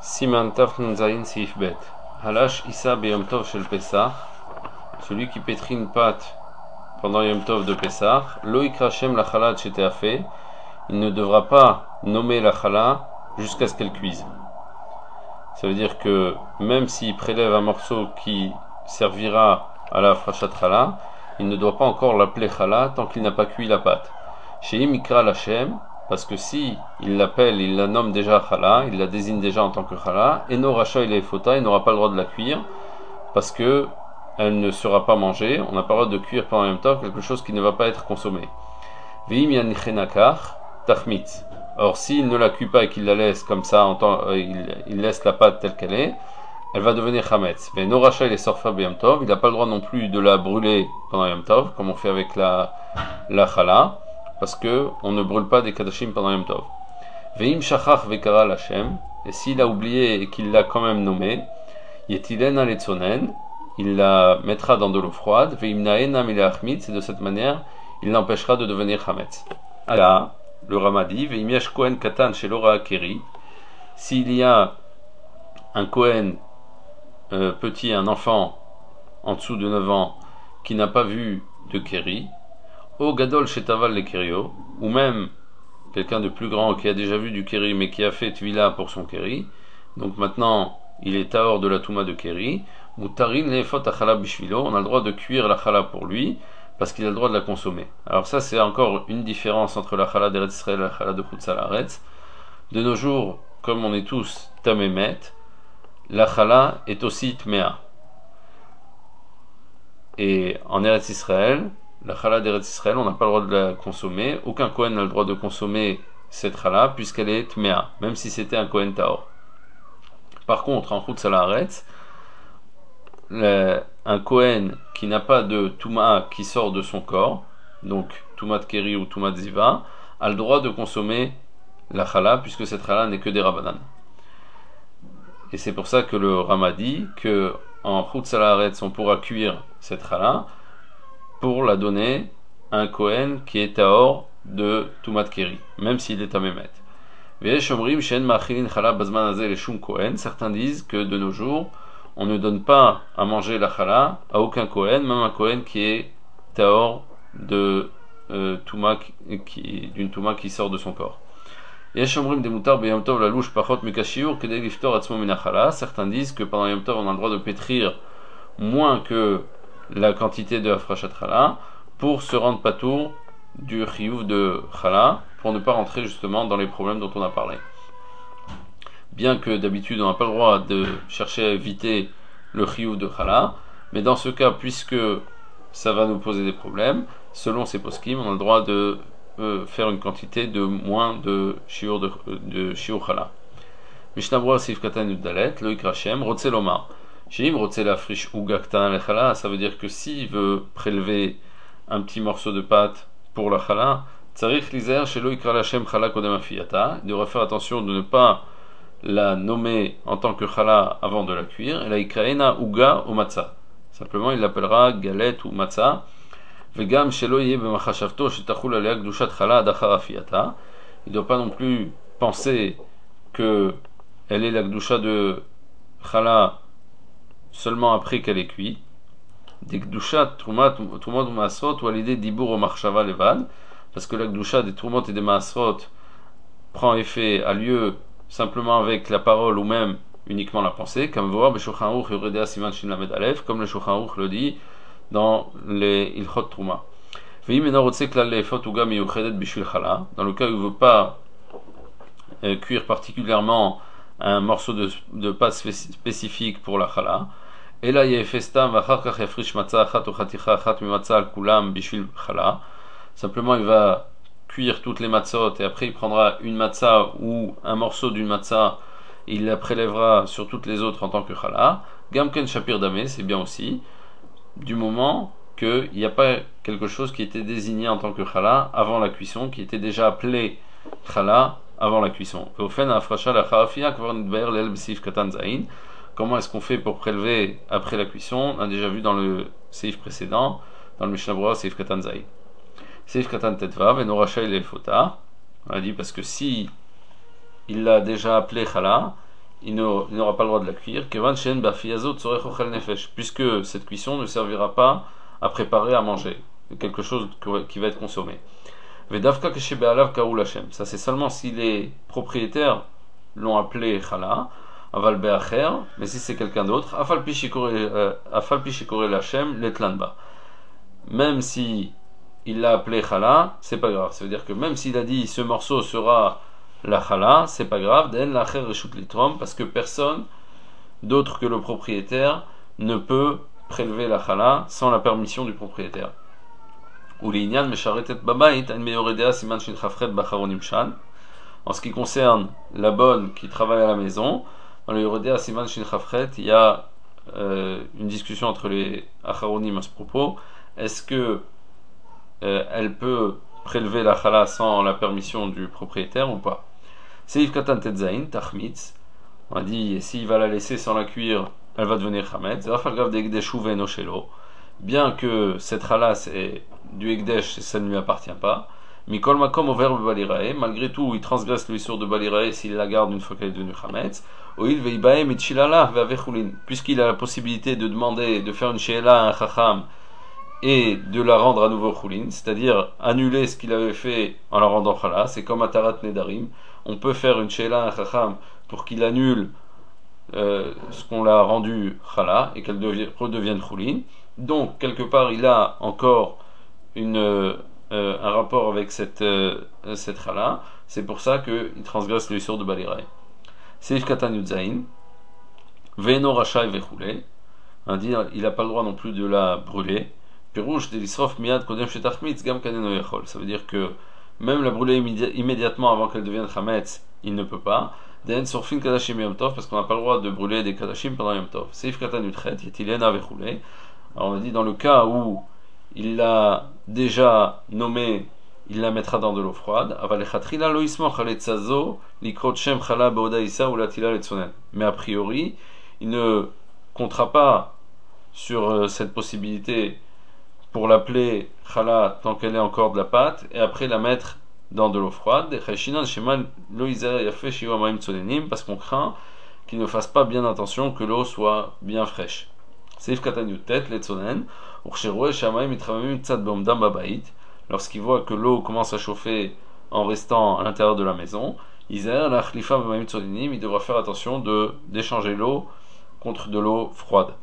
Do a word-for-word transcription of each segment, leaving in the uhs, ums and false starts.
Siman Taf Nun Zayin Seif Bet. Halash Issa Beyom Tov Shel Pesach. Celui qui pétrit une pâte pendant Yom Tov de Pesach. Lo Ikra Shem la Chala Tcheteafe. Il ne devra pas nommer la Chala jusqu'à ce qu'elle cuise. Ça veut dire que même s'il prélève un morceau qui servira à la Frachat Chala, il ne doit pas encore l'appeler Chala tant qu'il n'a pas cuit la pâte. Sheim Ikra Lashem. Parce que si il l'appelle, il la nomme déjà Chala, il la désigne déjà en tant que Chala, et no Racha il est fota, il n'aura pas le droit de la cuire, parce que elle ne sera pas mangée. On n'a pas le droit de cuire pendant Yom Tov quelque chose qui ne va pas être consommé. Veim yanichenakach tachmitz. Or, s'il ne la cuit pas et qu'il la laisse comme ça, en temps, euh, il, il laisse la pâte telle qu'elle est, elle va devenir chametz. Mais no Racha il est sorfa Yom Tov, il n'a pas le droit non plus de la brûler pendant Yom Tov, comme on fait avec la, la Chala. Parce que on ne brûle pas des kadashim pendant Yom Tov. Veim shachach vekara l'Hashem, et s'il a oublié et qu'il l'a quand même nommé, yetilen aletzonen, il la mettra dans de l'eau froide. Veim naena milachmitz, et de cette manière, il l'empêchera de devenir chametz. Là, le Ramadi, veim yesh kohen katan chez l'ora keri, s'il y a un kohen euh, petit, un enfant en dessous de neuf ans, qui n'a pas vu de keri, au gadol shetaval le kerio, ou même quelqu'un de plus grand qui a déjà vu du keri mais qui a fait tvila pour son keri, donc maintenant il est tahor de la touma de keri, ou tarin lefot achala bishvilo, on a le droit de cuire la chala pour lui parce qu'il a le droit de la consommer. Alors ça c'est encore une différence entre la chala d'Eretz Israël et la chala de Chutz La'aretz. De nos jours, comme on est tous tamémet, la chala est aussi tmea. Et en Eretz Israël, la chala d'Eretz Israël, on n'a pas le droit de la consommer. Aucun Kohen n'a le droit de consommer cette chala puisqu'elle est tmea, même si c'était un Kohen Tahor. Par contre, en Chutz La'aretz, un Kohen qui n'a pas de touma qui sort de son corps, donc touma de keri ou touma de ziva, a le droit de consommer la chala puisque cette chala n'est que des rabbanan. Et c'est pour ça que le Rama dit que en Chutz La'aretz on pourra cuire cette chala pour la donner à un Kohen qui est tahor de Tumat Keri, même s'il est à Mémet. Certains disent que de nos jours, on ne donne pas à manger la chala à aucun Kohen, même un Kohen qui est tahor de euh, Touma, qui, d'une Touma qui sort de son corps. Certains disent que pendant Yom Tov, on a le droit de pétrir moins que la quantité de la frachat chala pour se rendre patour du chiyuv de chala, pour ne pas rentrer justement dans les problèmes dont on a parlé. Bien que d'habitude on n'a pas le droit de chercher à éviter le chiyuv de chala, mais dans ce cas, puisque ça va nous poser des problèmes, selon ces poskim, on a le droit de euh, faire une quantité de moins de shiur de, de shiur chala. Mishnah Berurah Seif Katan Yuddalet, lo ikra Shem, rotze lomar. Ça veut dire que s'il veut prélever un petit morceau de pâte pour la chala, il devra faire attention de ne pas la nommer en tant que chala avant de la cuire. Et la ikraena uga ou matzah. Simplement, il l'appellera galette ou matzah. Il ne doit pas non plus penser que elle est la gdusha de chala seulement après qu'elle est cuite. Des gdushat, trumat, trumot ou maasrot, ou à l'idée d'ibur ou marshava levad, parce que la gdusha des trumot et des maasrot prend effet, a lieu simplement avec la parole ou même uniquement la pensée, comme voir Shulchan Aruch Yoredea Siman Shin Lamed Aleph, comme le Shulchan Aruch le dit dans les Ilchot Truma. Dans le cas où il ne veut pas euh, cuire particulièrement un morceau de, de pâte spécifique pour la chala, et là il y a festam vachar yafrish matzah achat ou chaticha achat mi matzah al kulam bishvil chala. Simplement il va cuire toutes les matzot et après il prendra une matzah ou un morceau d'une matzah et il la prélèvera sur toutes les autres en tant que chala. Gamken shapir damé, c'est bien aussi, du moment qu'il n'y a pas quelque chose qui était désigné en tant que chala avant la cuisson, qui était déjà appelé chala avant la cuisson. Comment est-ce qu'on fait pour prélever après la cuisson? On a déjà vu dans le seif précédent, dans le Mishnah Berurah Seif Katan Zayin. Seif Katan Tetvav et Norachai le Fota. On a dit parce que si il l'a déjà appelé chala, il n'aura pas le droit de la cuire, puisque cette cuisson ne servira pas à préparer à manger, quelque chose qui va être consommé. Ça c'est seulement si les propriétaires l'ont appelé chala, aval be'acher, mais si c'est quelqu'un d'autre, afal pi shikore lachem letlanba. Même si il l'a appelé chala, c'est pas grave. Ça veut dire que même s'il a dit ce morceau sera la chala, c'est pas grave, den lacher reshut litrom, parce que personne d'autre que le propriétaire ne peut prélever la chala sans la permission du propriétaire. En ce qui concerne la bonne qui travaille à la maison, dans le Yoredea Siman Shin Chafret, il y a euh, une discussion entre les Acharonim à ce propos. Est-ce que euh, elle peut prélever la chala sans la permission du propriétaire ou pas? Seif Katan Tetzain, Tachmitz, on a dit s'il va la laisser sans la cuire, elle va devenir Chametz. Bien que cette chala c'est du Ekdesh, ça ne lui appartient pas. Mikol Makom au verbe Balirae, malgré tout, il transgresse l'issur de Balirae s'il la garde une fois qu'elle est devenue Chametz. Oil Veibae Mitchilala Vavechulin, puisqu'il a la possibilité de demander, de faire une Sheela à un Chacham et de la rendre à nouveau Chulin, c'est-à-dire annuler ce qu'il avait fait en la rendant Chala, c'est comme Atarat Nedarim. On peut faire une Sheela à un Chacham pour qu'il annule euh, ce qu'on l'a rendu Chala et qu'elle redevienne Chulin. Donc, quelque part, il a encore une, euh, un rapport avec cette, euh, cette chala. C'est pour ça qu'il transgresse le issur de Balirae. Seif Katan Yudzain, Ve'eno Rachai Vechule, il n'a pas le droit non plus de la brûler. Pirouche de l'isrof miad kodem shetachmitz gam kaneno yachol. Ça veut dire que même la brûler immédiatement avant qu'elle devienne chametz, il ne peut pas. Den surfin kadashim yom tov, parce qu'on n'a pas le droit de brûler des kadashim pendant yom tov. Seif Katan Yudchet, yetilena vechule. Alors on a dit dans le cas où il l'a déjà nommé, il la mettra dans de l'eau froide. Mais a priori, il ne comptera pas sur cette possibilité pour l'appeler chala tant qu'elle est encore de la pâte et après la mettre dans de l'eau froide. Parce qu'on craint qu'il ne fasse pas bien attention que l'eau soit bien fraîche. Lorsqu'il voit que l'eau commence à chauffer en restant à l'intérieur de la maison, il devra faire attention de, d'échanger l'eau contre de l'eau froide.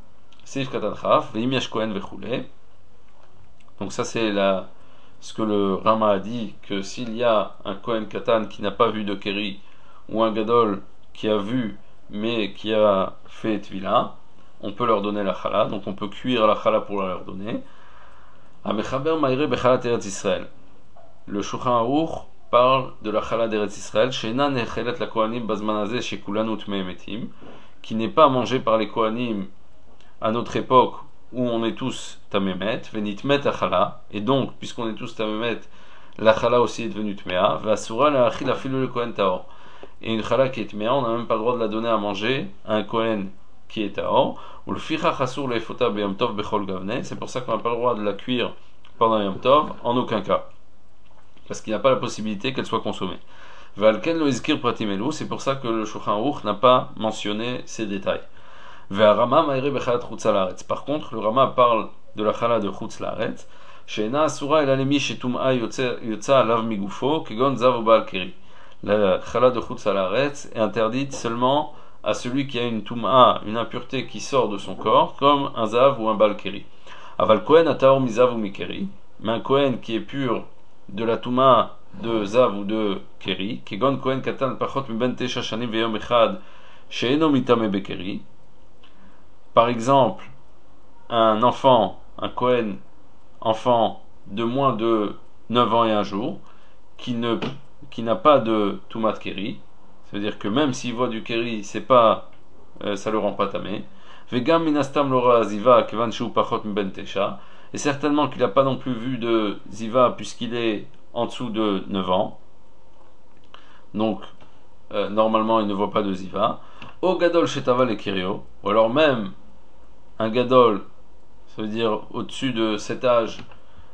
Donc ça c'est la, ce que le Rama a dit, que s'il y a un Kohen Katan qui n'a pas vu de Keri, ou un Gadol qui a vu mais qui a fait Tvila, on peut leur donner la chala, donc on peut cuire la chala pour leur donner. Le Shulchan Aruch parle de la chala d'Eretz Israël, qui n'est pas mangée par les Kohanim à notre époque où on est tous tamemet, venitmet achala, et donc puisqu'on est tous tamemet, la chala aussi est devenue tmea, vasura la achil afilu le Kohen taor. Et une chala qui est tmea, on n'a même pas le droit de la donner à manger à un Kohen qui est taor, ou le fichach asur le efota beyom tov bechol gavne. C'est pour ça qu'on n'a pas le droit de la cuire pendant yom tov en aucun cas, parce qu'il n'y a pas la possibilité qu'elle soit consommée. Valken lo izkir pratim elu, c'est pour ça que le Shulchan Aruch n'a pas mentionné ces détails. Ve'arama ma'ire bechalat chutz la'aretz. Par contre, le Rama parle de la chala de chutz la'aretz, she'ena asura el alemi shetum'a yotza alav migufo kegon zav ou ba'al keri. La chala de chutz la'aretz est interdite seulement à celui qui a une tum'a, une impureté qui sort de son corps, comme un zav ou un ba'al keri. Aval kohen ataor mizav ou mikeri, mais un kohen qui est pur de la tum'a de zav ou de keri, kegon kohen katan pachot miben tesha shanim veyom echad she'eno mitame bekeri. Par exemple, un enfant, un Kohen, enfant de moins de neuf ans et un jour, qui ne, qui n'a pas de Tumat Keri, ça veut dire que même s'il voit du Keri, c'est pas, euh, ça le rend pas tamé. Vegam minastam lora ziva kevan shu pachot ben tesha, et certainement qu'il n'a pas non plus vu de ziva puisqu'il est en dessous de neuf ans. Donc, euh, normalement, il ne voit pas de ziva. O gadol shetaval et kirio, ou alors même un gadol, ça veut dire au-dessus de cet âge,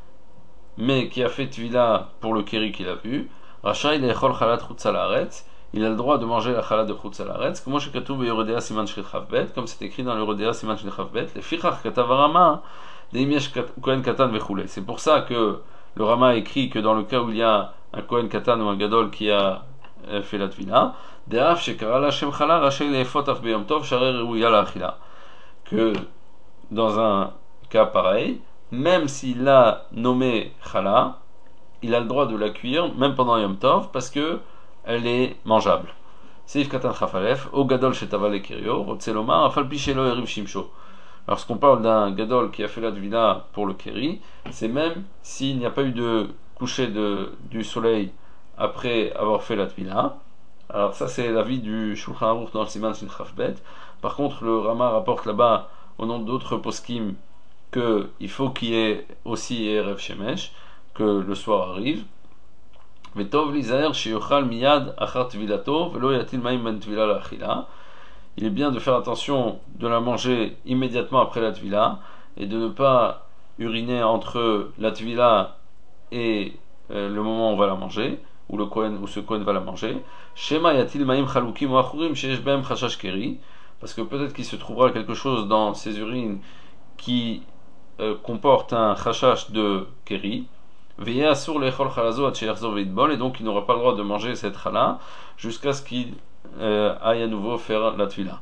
mais qui a fait tvila pour le keri qu'il a vu, Racha il echol chalat chutz la'aretz, il a le droit de manger la chala de chutz haaretz, comme c'est écrit dans le Yoredea Siman Shel Chavbet, le Fichach Katav Rama, Deim Yesh Kohen Katan Vechule. C'est pour ça que le Rama écrit que dans le cas où il y a un Kohen Katan ou un Gadol qui a fait la tvila, De'af Shekara la Shem Chala Rachel Le'efot Af Beyom Tov Sharer Ruya la Achila. Que dans un cas pareil, même s'il a nommé Chala, il a le droit de la cuire, même pendant Yom Tov, parce que elle est mangeable. Seif Katan Chafalef, O Gadol Shetaval Ekirio, Rotzeloma, Afal Pichelo Eriv Shimsho. Lorsqu'on parle d'un Gadol qui a fait la Tvila pour le Keri, c'est même s'il n'y a pas eu de coucher de, du soleil après avoir fait la Tvila. Alors ça c'est l'avis du Shulchan Aruch dans le Siman Shin Chavbet. Par contre le Rama rapporte là-bas au nom d'autres poskim qu'il faut qu'il y ait aussi Erev Shemesh, que le soir arrive. Vetov lizaer sheyochal miyad achar tvilato velo yatil maim ben tvila la'achila. Il est bien de faire attention de la manger immédiatement après la tvila et de ne pas uriner entre la tvila et euh, le moment où on va la manger, où le kohen ou ce kohen va la manger. Shema yatil maim chalukim ou achurim sheyesh behem chashash keri, parce que peut-être qu'il se trouvera quelque chose dans ces urines qui euh, comporte un chashash de keri. Et donc il n'aura pas le droit de manger cette chala jusqu'à ce qu'il euh, aille à nouveau faire la tvila.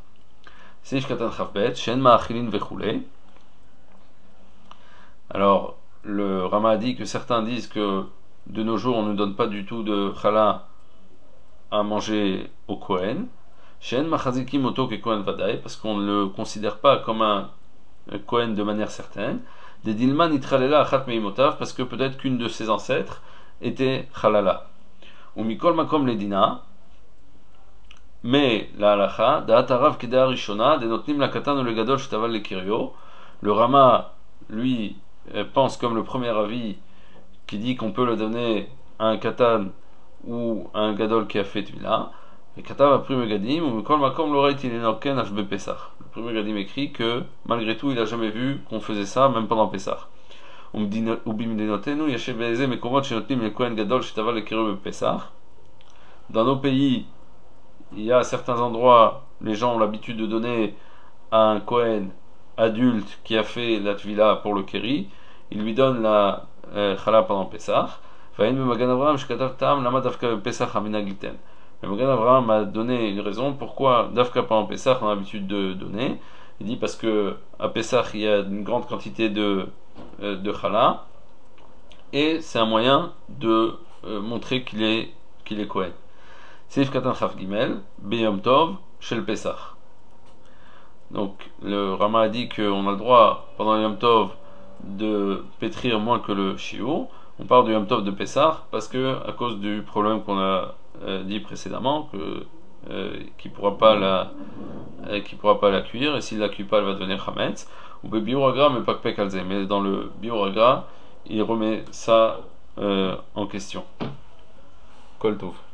Alors le Rama a dit que certains disent que de nos jours on ne donne pas du tout de chala à manger au Kohen, parce qu'on ne le considère pas comme un Kohen de manière certaine. Des dilman itralela achat meimotav, parce que peut-être qu'une de ses ancêtres était chalala. Ou mikol makom ledina, mais la halacha da'atarav kedea rishona denotnim la katan ou le gadol shtaval le kirio. Le Rama lui pense comme le premier avis qui dit qu'on peut le donner à un katan ou à un gadol qui a fait tvila. Et katav a pris megadim ou mikol makom l'oreille ilenoken hb pesach. Le premier Gadim écrit que malgré tout il n'a jamais vu qu'on faisait ça même pendant Pessah. Dans nos pays, il y a certains endroits, les gens ont l'habitude de donner à un Kohen adulte qui a fait la tvila pour le Keri, il lui donne la euh, chala pendant Pessah. Le Magen Avraham m'a donné une raison pourquoi Dafka pendant Pessah on a l'habitude de donner. Il dit parce que à Pessah il y a une grande quantité de euh, de chala et c'est un moyen de euh, montrer qu'il est qu'il est Kohen. Seif Katan Chaf Gimel Beyom Tov Shel Pessah. Donc le Rama a dit qu'on a le droit pendant le Yom Tov de pétrir moins que le shiur. On parle du Yom Tov de Pessah parce que à cause du problème qu'on a euh, dit précédemment que euh, qui pourra pas la euh, qui pourra pas la cuire, et s'il la cuit pas elle va devenir chametz ou be bioragra mais pas pek alze, mais dans le bioragra il remet ça euh, en question. Kol tov.